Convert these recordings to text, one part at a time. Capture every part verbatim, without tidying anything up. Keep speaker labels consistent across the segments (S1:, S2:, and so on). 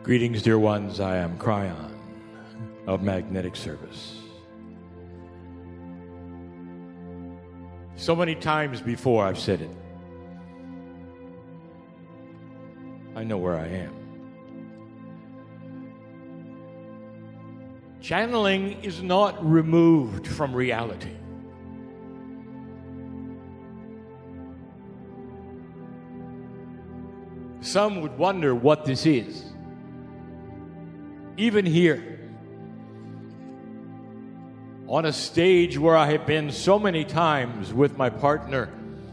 S1: Greetings, dear ones. I am Cryon of Magnetic Service. So many times before I've said it. I know where I am. Channeling is not removed from reality. Some would wonder what this is. Even here, on a stage where I have been so many times with my partner,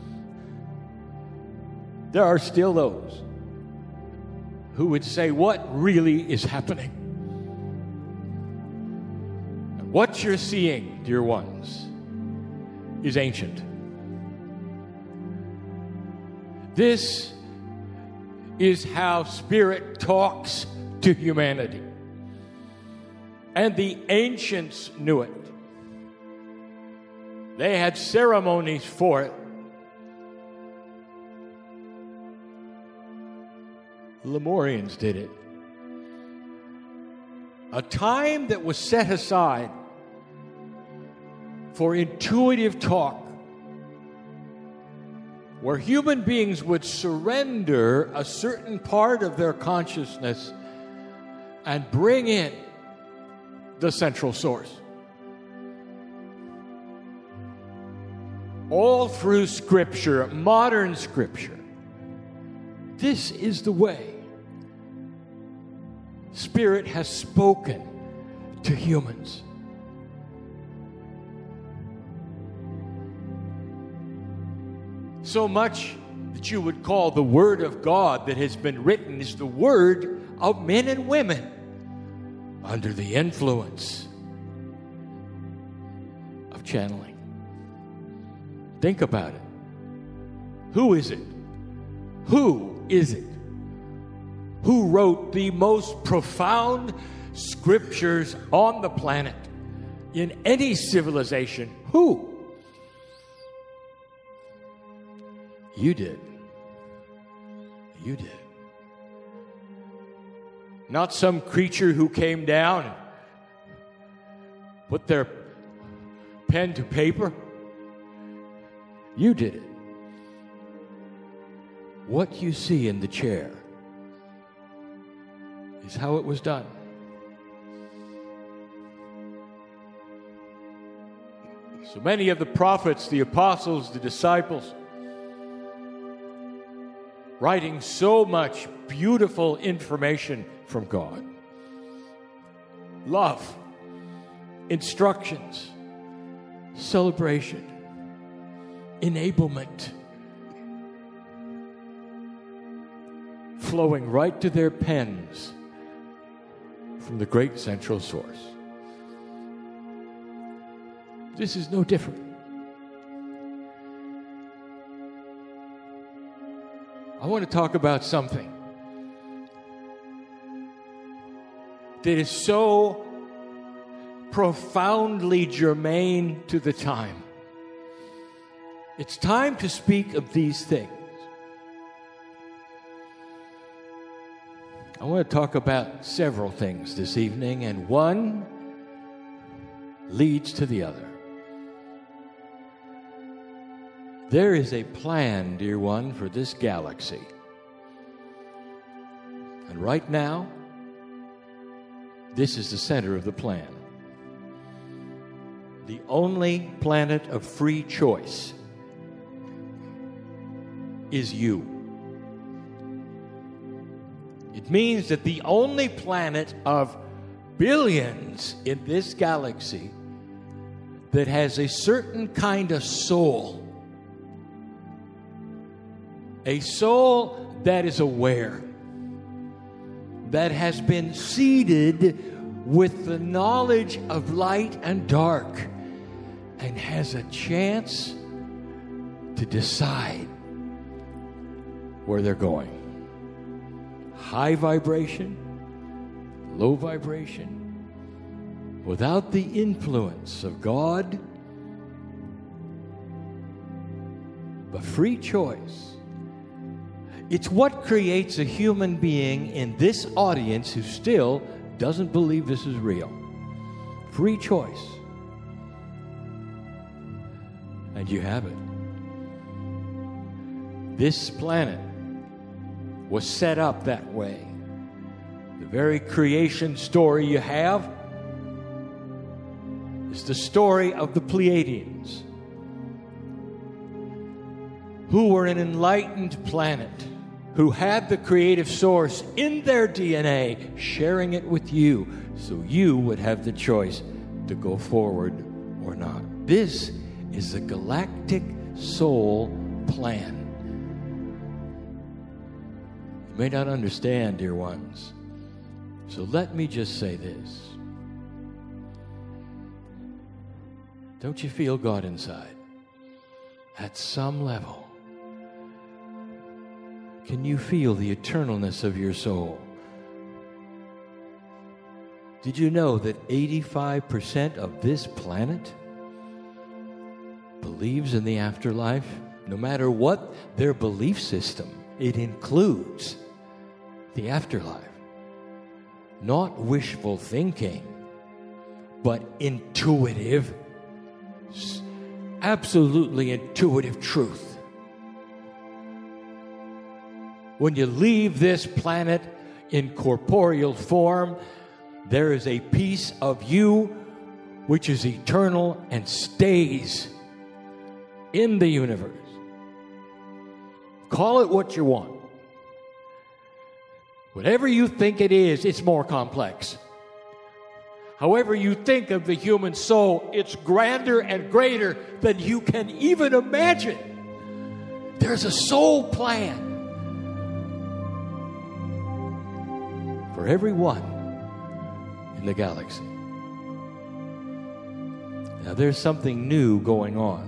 S1: there are still those who would say, what really is happening? What you're seeing, dear ones, is ancient. This is how Spirit talks to humanity. And the ancients knew it. They had ceremonies for it. The Lemurians did it. A time that was set aside for intuitive talk, where human beings would surrender a certain part of their consciousness and bring in the central source. All through Scripture, modern Scripture, this is the way Spirit has spoken to humans. So much that you would call the Word of God that has been written is the word of men and women under the influence of channeling. Think about it. Who is it? Who is it who wrote the most profound scriptures on the planet in any civilization? Who? You did. You did. Not some creature who came down and put their pen to paper. You did it. What you see in the chair is how it was done. So many of the prophets, the apostles, the disciples, writing so much beautiful information from God. Love, instructions, celebration, enablement, flowing right to their pens from the great central source. This is no different. I want to talk about something that is so profoundly germane to the time. It's time to speak of these things. I want to talk about several things this evening, and one leads to the other. There is a plan, dear one, for this galaxy. And right now, this is the center of the plan. The only planet of free choice is you. It means that the only planet of billions in this galaxy that has a certain kind of soul, a soul that is aware, that has been seeded with the knowledge of light and dark, and has a chance to decide where they're going. High vibration, low vibration, without the influence of God, but free choice It's what creates a human being in this audience who still doesn't believe this is real. Free choice. And you have it. This planet was set up that way. The very creation story you have is the story of the Pleiadians, who were an enlightened planet, who had the creative source in their D N A, sharing it with you, so you would have the choice to go forward or not. This is a galactic soul plan. You may not understand, dear ones, so let me just say this. Don't you feel God inside? At some level, can you feel the eternalness of your soul? Did you know that eighty-five percent of this planet believes in the afterlife? No matter what their belief system, it includes the afterlife. Not wishful thinking, but intuitive, absolutely intuitive truth. When you leave this planet in corporeal form, there is a piece of you which is eternal and stays in the universe. Call it what you want. Whatever you think it is, it's more complex. However you think of the human soul, it's grander and greater than you can even imagine. There's a soul plan for everyone in the galaxy. Now there's something new going on.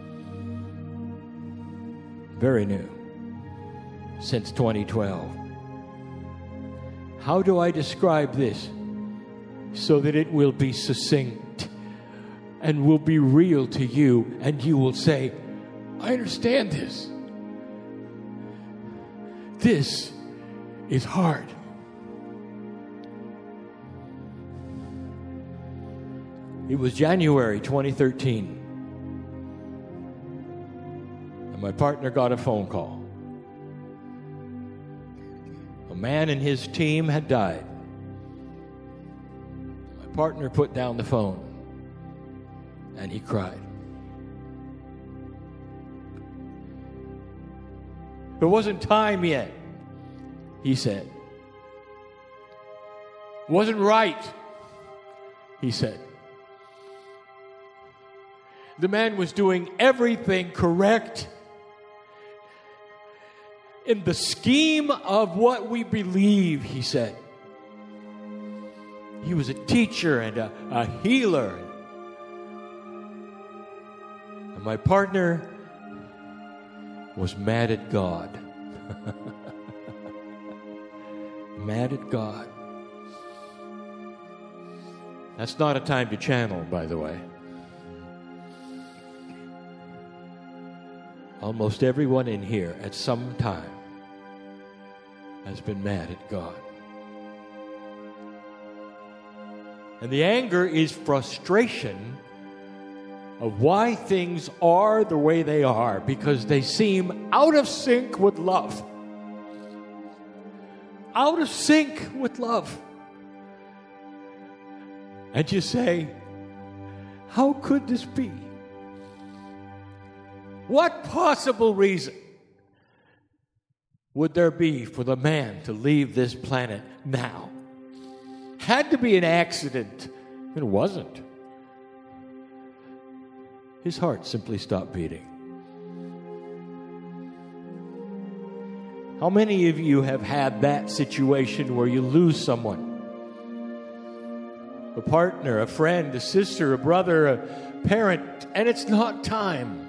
S1: Very new. Since twenty twelve. How do I describe this so that it will be succinct and will be real to you, and you will say, I understand this. This is hard. It was January twenty thirteen, and my partner got a phone call. A man and his team had died. My partner put down the phone, and he cried. It wasn't time yet, he said. It wasn't right, he said. The man was doing everything correct in the scheme of what we believe, he said. He was a teacher and a, a healer. And my partner was mad at God. Mad at God. That's not a time to channel, by the way. Almost everyone in here at some time has been mad at God. And the anger is frustration of why things are the way they are, because they seem out of sync with love. Out of sync with love. And you say, how could this be? What possible reason would there be for the man to leave this planet now? Had to be an accident. It wasn't. His heart simply stopped beating. How many of you have had that situation where you lose someone? A partner, a friend, a sister, a brother, a parent, and it's not time.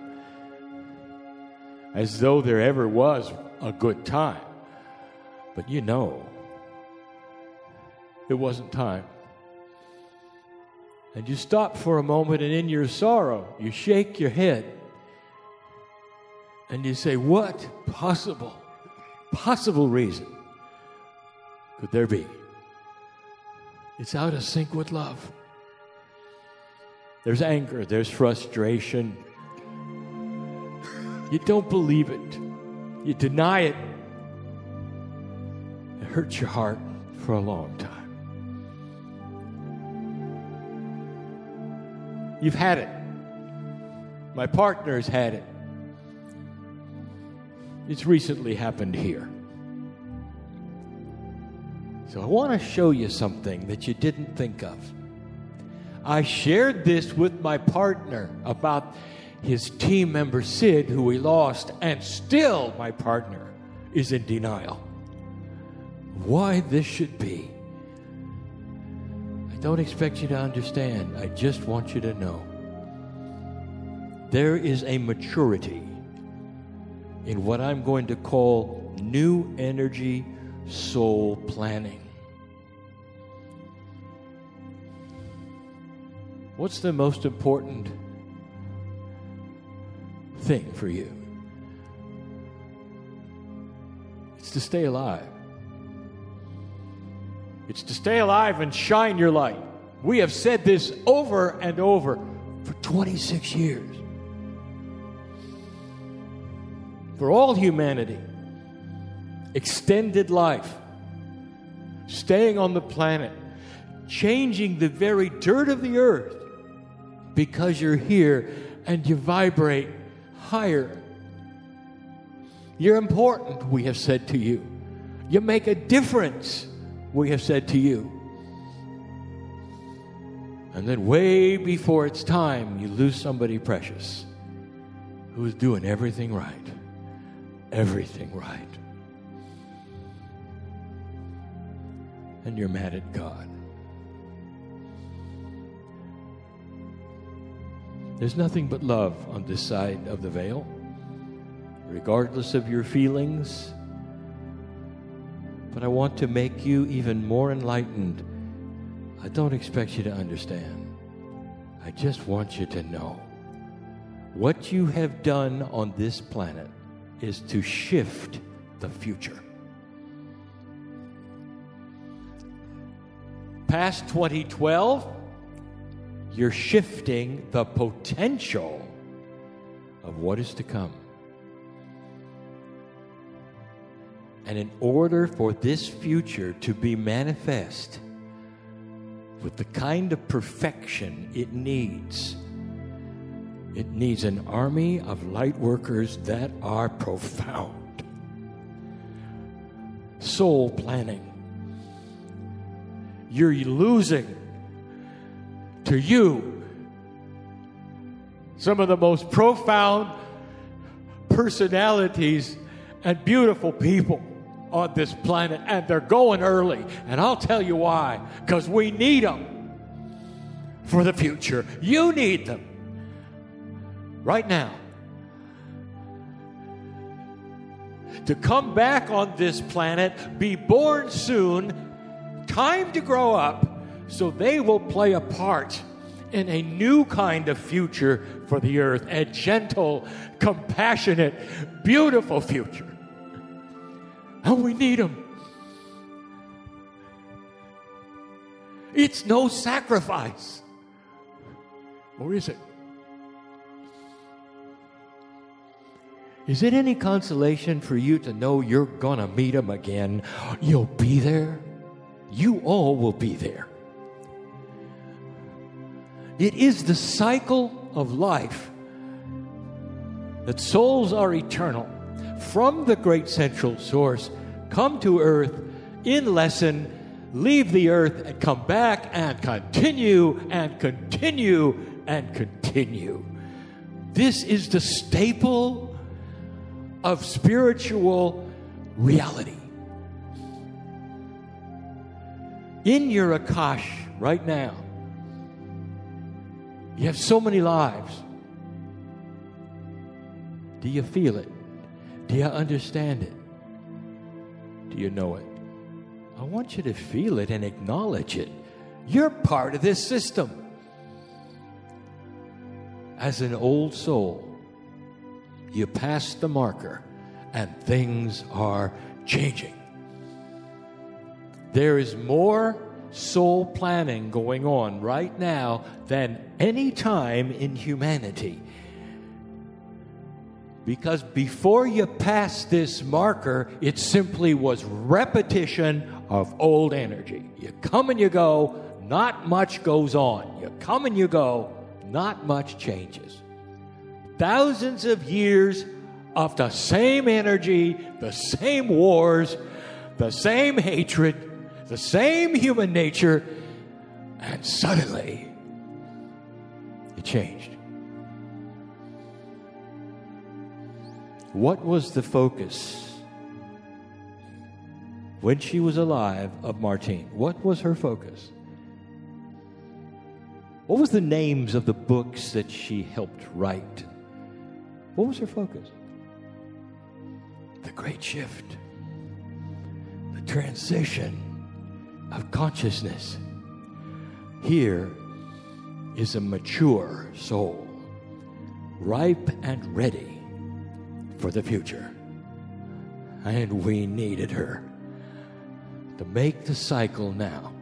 S1: As though there ever was a good time. But you know, it wasn't time. And you stop for a moment, and in your sorrow, you shake your head. And you say, what possible possible reason could there be? It's out of sync with love. There's anger, there's frustration. You don't believe it. You deny it. It hurts your heart for a long time. You've had it. My partner's had it. It's recently happened here. So I want to show you something that you didn't think of. I shared this with my partner about his team member Sid, who we lost, and still my partner is in denial. Why this should be. I don't expect you to understand. I just want you to know. There is a maturity in what I'm going to call new energy soul planning. What's the most important thing for you? It's to stay alive. It's to stay alive and shine your light. We have said this over and over for twenty-six years. For all humanity, extended life, staying on the planet, changing the very dirt of the earth, because you're here and you vibrate higher. You're important, we have said to you. You make a difference, we have said to you. And then way before it's time, you lose somebody precious who is doing everything right. Everything right. And you're mad at God. There's nothing but love on this side of the veil, regardless of your feelings. But I want to make you even more enlightened. I don't expect you to understand. I just want you to know. What you have done on this planet is to shift the future. Past twenty twelve, you're shifting the potential of what is to come. And in order for this future to be manifest with the kind of perfection it needs, it needs an army of light workers that are profound. Soul planning. You're losing to you some of the most profound personalities and beautiful people on this planet, and they're going early. And I'll tell you why. Because we need them for the future. You need them right now to come back on this planet, be born soon, time to grow up, so they will play a part in a new kind of future for the earth, a gentle, compassionate, beautiful future. And we need them. It's no sacrifice. Or is it? Is it any consolation for you to know you're going to meet them again? You'll be there. You all will be there. It is the cycle of life that souls are eternal. From the great central source, come to earth in lesson, leave the earth and come back and continue and continue and continue. This is the staple of spiritual reality. In your Akash right now, you have so many lives. Do you feel it? Do you understand it? Do you know it? I want you to feel it and acknowledge it. You're part of this system. As an old soul, you pass the marker and things are changing. There is more soul planning going on right now than any time in humanity. Because before you pass this marker, it simply was repetition of old energy. You come and you go, not much goes on. You come and you go, not much changes. Thousands of years of the same energy, the same wars, the same hatred, the same human nature, and suddenly it changed. What was the focus when she was alive of Martine? What was her focus? What was the names of the books that she helped write? What was her focus? The great shift, the transition of consciousness. Here is a mature soul, ripe and ready for the future. And we needed her to make the cycle now.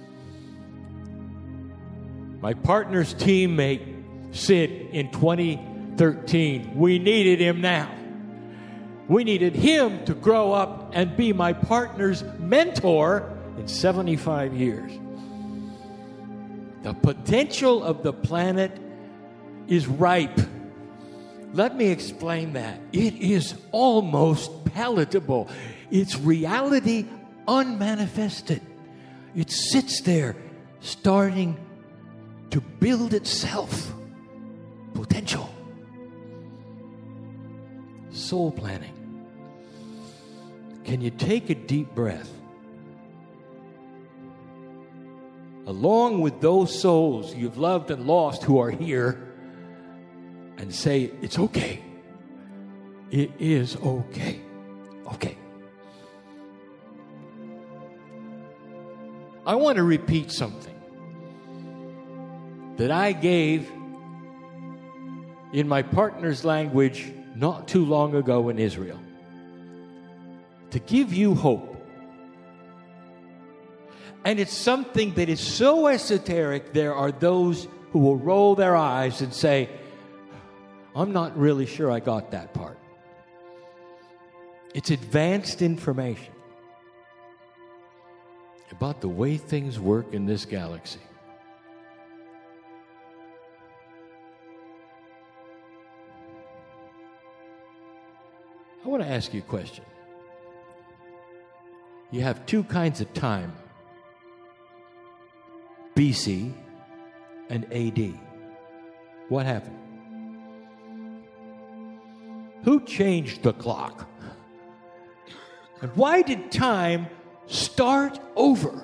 S1: My partner's teammate, Sid, in twenty thirteen, we needed him now. We needed him to grow up and be my partner's mentor in seventy-five years. The potential of the planet is ripe. Let me explain that. It is almost palatable. It's reality unmanifested. It sits there starting to build itself. Potential. Soul planning. Can you take a deep breath? Along with those souls you've loved and lost who are here, and say, it's okay. It is okay. Okay. I want to repeat something that I gave in my partner's language not too long ago in Israel, to give you hope. And it's something that is so esoteric, there are those who will roll their eyes and say, I'm not really sure I got that part. It's advanced information about the way things work in this galaxy. I want to ask you a question. You have two kinds of time, B C and A D. What happened? Who changed the clock? And why did time start over?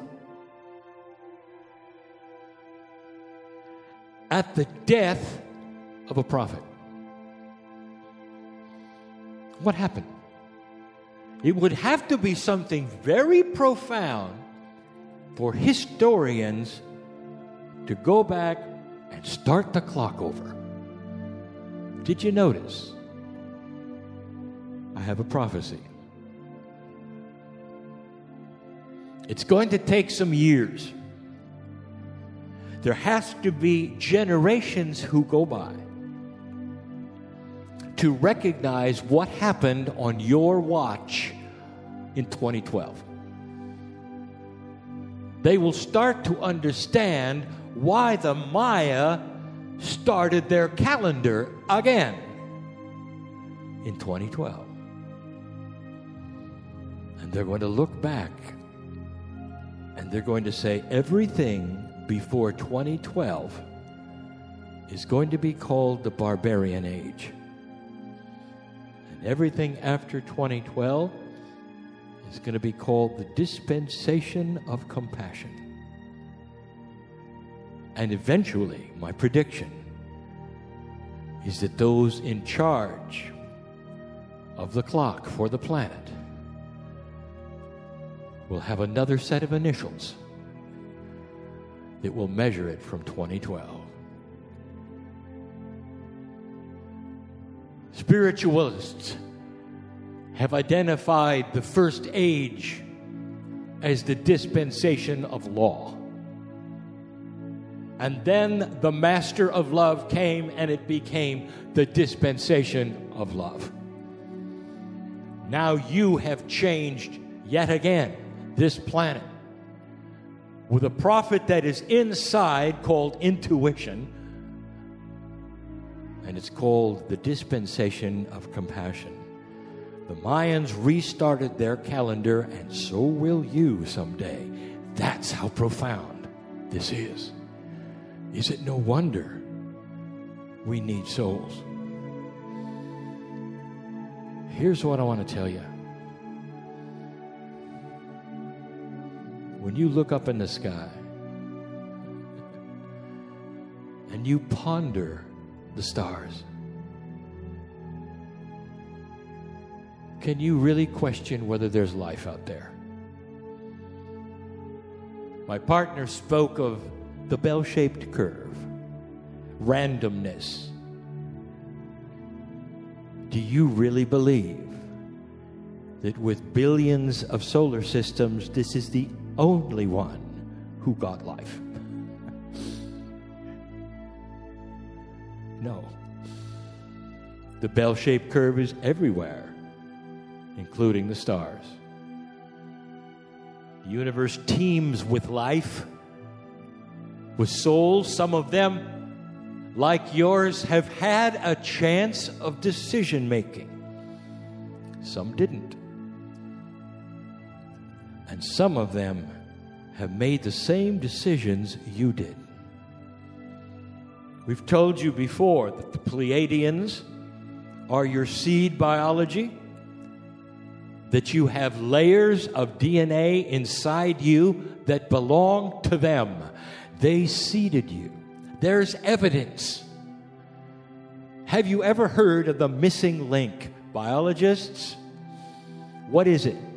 S1: At the death of a prophet. What happened? It would have to be something very profound for historians to go back and start the clock over. Did you notice? I have a prophecy. It's going to take some years. There has to be generations who go by to recognize what happened on your watch in twenty twelve. They will start to understand why the Maya started their calendar again in twenty twelve. And they're going to look back and they're going to say everything before twenty twelve is going to be called the barbarian age. And everything after twenty twelve is going to be called the dispensation of compassion. And eventually, my prediction is that those in charge of the clock for the planet will have another set of initials that will measure it from twenty twelve. Spiritualists have identified the first age as the dispensation of law. And then the Master of Love came, and it became the dispensation of love. Now you have changed yet again this planet with a prophet that is inside called intuition, and it's called the dispensation of compassion. The Mayans restarted their calendar, and so will you someday. That's how profound this is. Is it no wonder we need souls? Here's what I want to tell you. When you look up in the sky and you ponder the stars, can you really question whether there's life out there? My partner spoke of the bell-shaped curve, randomness. Do you really believe that with billions of solar systems, this is the only one who got life? No. The bell-shaped curve is everywhere, including the stars. The universe teems with life, with souls. Some of them, like yours, have had a chance of decision-making. Some didn't. And some of them have made the same decisions you did. We've told you before that the Pleiadians are your seed biology, that you have layers of D N A inside you that belong to them. They seeded you. There's evidence. Have you ever heard of the missing link? Biologists, what is it?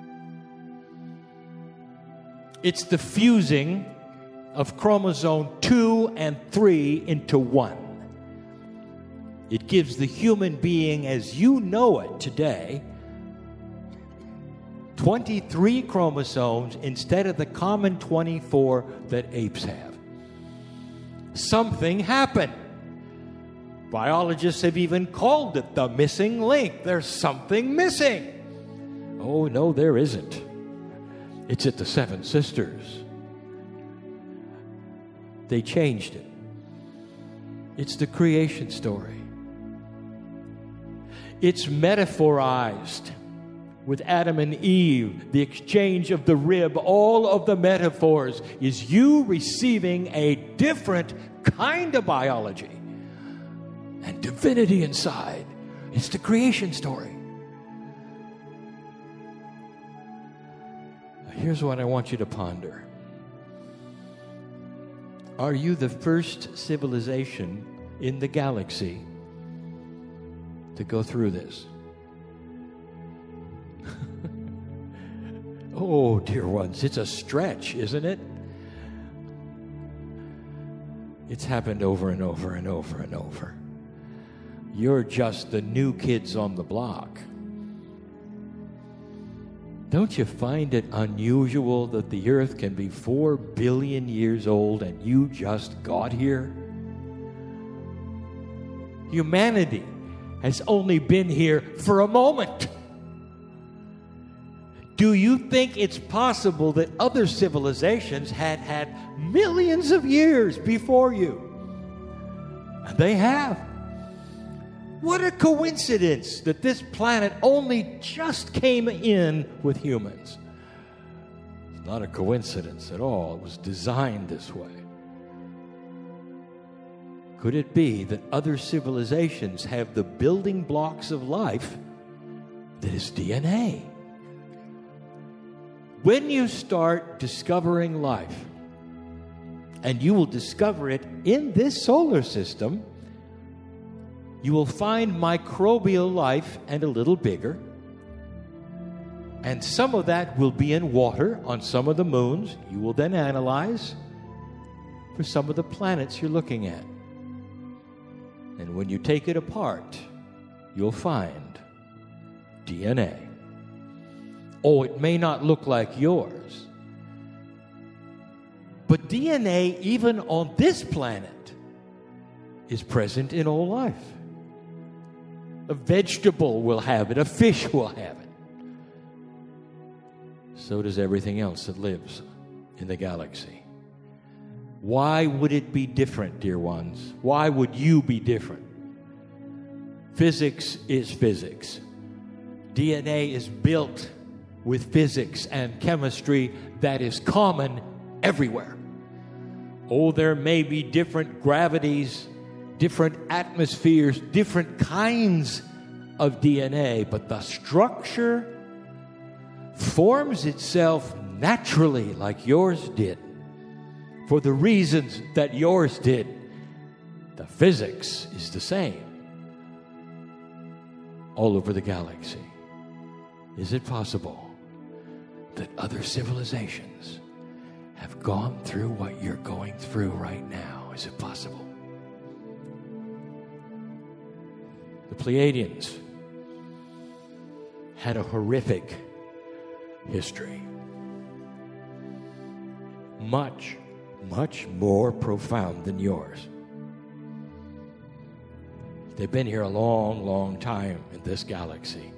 S1: It's the fusing of chromosome two and three into one. It gives the human being as you know it today twenty-three chromosomes instead of the common twenty-four that apes have. Something happened. Biologists have even called it the missing link. There's something missing. Oh, no, there isn't. It's at the Seven Sisters. They changed it. It's the creation story. It's metaphorized with Adam and Eve, the exchange of the rib. All of the metaphors is you receiving a different kind of biology and divinity inside. It's the creation story. Here's what I want you to ponder. Are you the first civilization in the galaxy to go through this? Oh, dear ones, it's a stretch, isn't it? It's happened over and over and over and over. You're just the new kids on the block. Don't you find it unusual that the earth can be four billion years old and you just got here? Humanity has only been here for a moment. Do you think it's possible that other civilizations had had millions of years before you? And they have. What a coincidence that this planet only just came in with humans. It's not a coincidence at all. It was designed this way. Could it be that other civilizations have the building blocks of life that is D N A? When you start discovering life, and you will discover it in this solar system, you will find microbial life and a little bigger. And some of that will be in water on some of the moons. You will then analyze for some of the planets you're looking at. And when you take it apart, you'll find D N A. Oh, it may not look like yours, but D N A, even on this planet, is present in all life. A vegetable will have it. A fish will have it. So does everything else that lives in the galaxy. Why would it be different, dear ones? Why would you be different? Physics is physics. D N A is built with physics and chemistry that is common everywhere. Oh, there may be different gravities, different atmospheres, different kinds of D N A, but the structure forms itself naturally like yours did, for the reasons that yours did. The physics is the same all over the galaxy. Is it possible that other civilizations have gone through what you're going through right now? Is it possible? The Pleiadians had a horrific history. Much, much more profound than yours. They've been here a long, long time in this galaxy.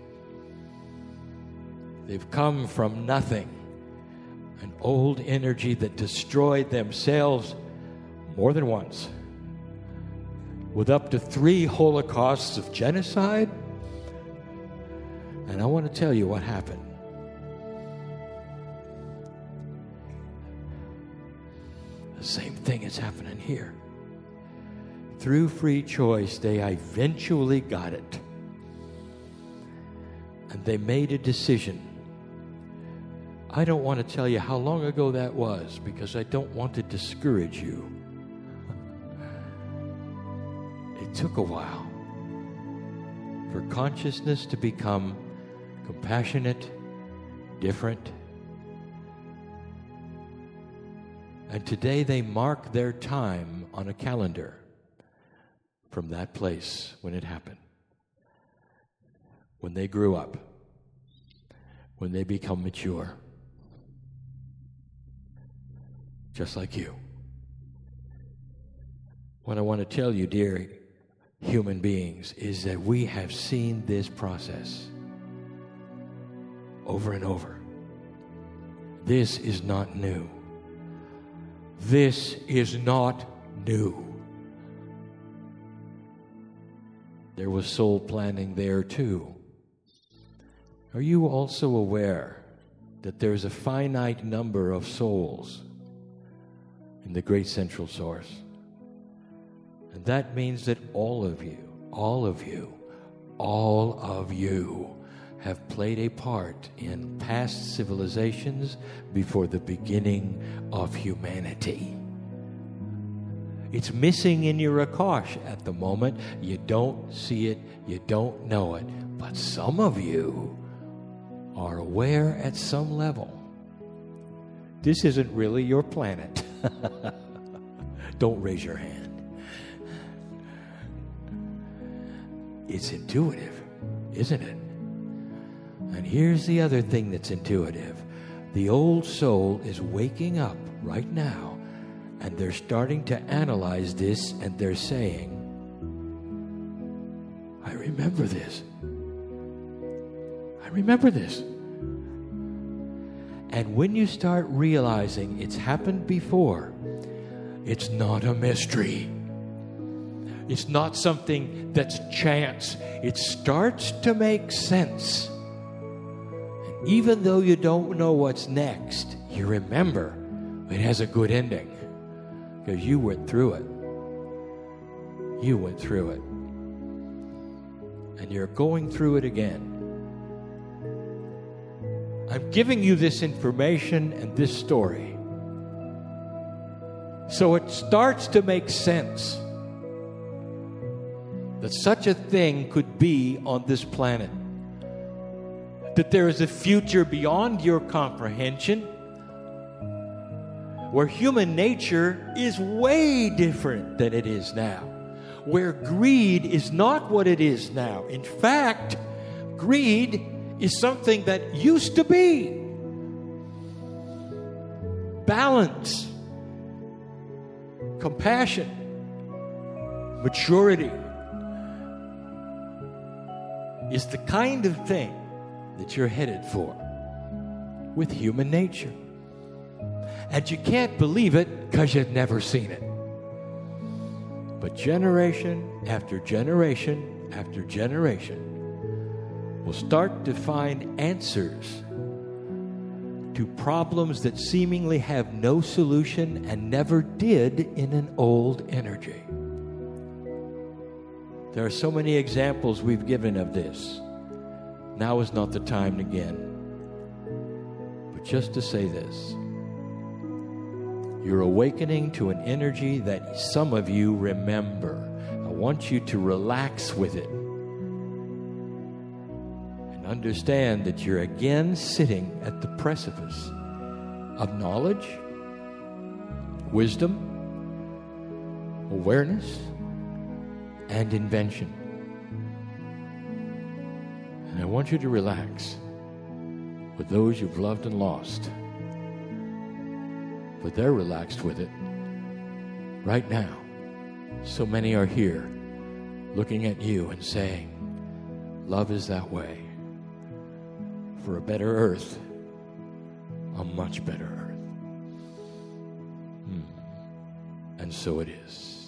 S1: They've come from nothing, an old energy that destroyed themselves more than once, with up to three holocausts of genocide. And I want to tell you what happened. The same thing is happening here. Through free choice, they eventually got it. And they made a decision. I don't want to tell you how long ago that was, because I don't want to discourage you. It took a while for consciousness to become compassionate, different. And today they mark their time on a calendar from that place when it happened. When they grew up. When they become mature. Just like you. What I want to tell you, dear human beings, is that we have seen this process over and over. This is not new. This is not new. There was soul planning there too. Are you also aware that there's a finite number of souls in the great central source? And that means that all of you, all of you, all of you have played a part in past civilizations before the beginning of humanity. It's missing in your Akash at the moment. You don't see it, you don't know it, but some of you are aware at some level. This isn't really your planet. Don't raise your hand. It's intuitive, isn't it? And here's the other thing that's intuitive. The old soul is waking up right now, and they're starting to analyze this, and they're saying, I remember this. I remember this. And when you start realizing it's happened before, it's not a mystery. It's not something that's chance. It starts to make sense. And even though you don't know what's next, you remember it has a good ending. Because you went through it. You went through it. And you're going through it again. I'm giving you this information and this story so it starts to make sense that such a thing could be on this planet. That there is a future beyond your comprehension where human nature is way different than it is now. Where greed is not what it is now. In fact, greed is something that used to be. Balance, compassion, maturity is the kind of thing that you're headed for with human nature. And you can't believe it because you've never seen it. But generation after generation after generation will start to find answers to problems that seemingly have no solution and never did in an old energy. There are so many examples we've given of this. Now is not the time again. But just to say this, you're awakening to an energy that some of you remember. I want you to relax with it and understand that you're again sitting at the precipice of knowledge, wisdom, awareness, and invention. And I want you to relax with those you've loved and lost. But they're relaxed with it right now. So many are here looking at you and saying, love is that way. For a better earth, a much better earth. Hmm. And so it is.